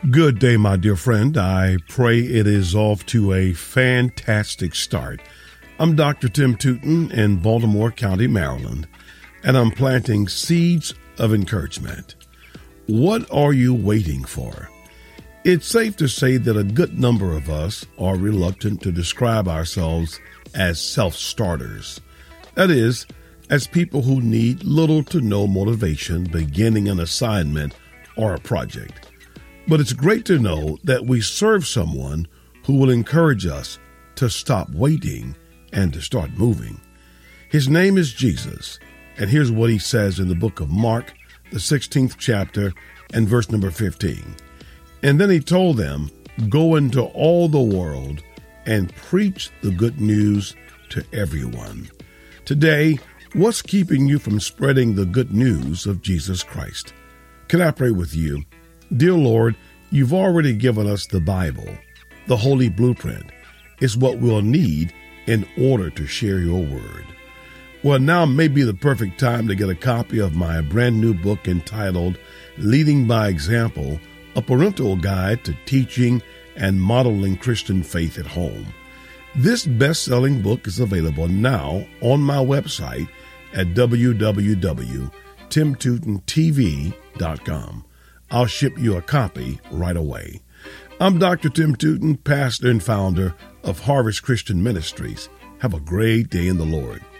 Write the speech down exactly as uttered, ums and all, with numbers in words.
Good day, my dear friend. I pray it is off to a fantastic start. I'm Doctor Tim Tootin in Baltimore County, Maryland, and I'm planting seeds of encouragement. What are you waiting for? It's safe to say that a good number of us are reluctant to describe ourselves as self-starters. That is, as people who need little to no motivation beginning an assignment or a project. But it's great to know that we serve someone who will encourage us to stop waiting and to start moving. His name is Jesus, and here's what he says in the book of Mark, the sixteenth chapter, and verse number fifteen. And then he told them, "Go into all the world and preach the good news to everyone." Today, what's keeping you from spreading the good news of Jesus Christ? Can I pray with you? Dear Lord, you've already given us the Bible. The Holy Blueprint is what we'll need in order to share your word. Well, now may be the perfect time to get a copy of my brand new book entitled Leading by Example, a parental guide to teaching and modeling Christian faith at home. This best-selling book is available now on my website at w w w dot tim tootin t v dot com. I'll ship you a copy right away. I'm Doctor Tim Tootin, pastor and founder of Harvest Christian Ministries. Have a great day in the Lord.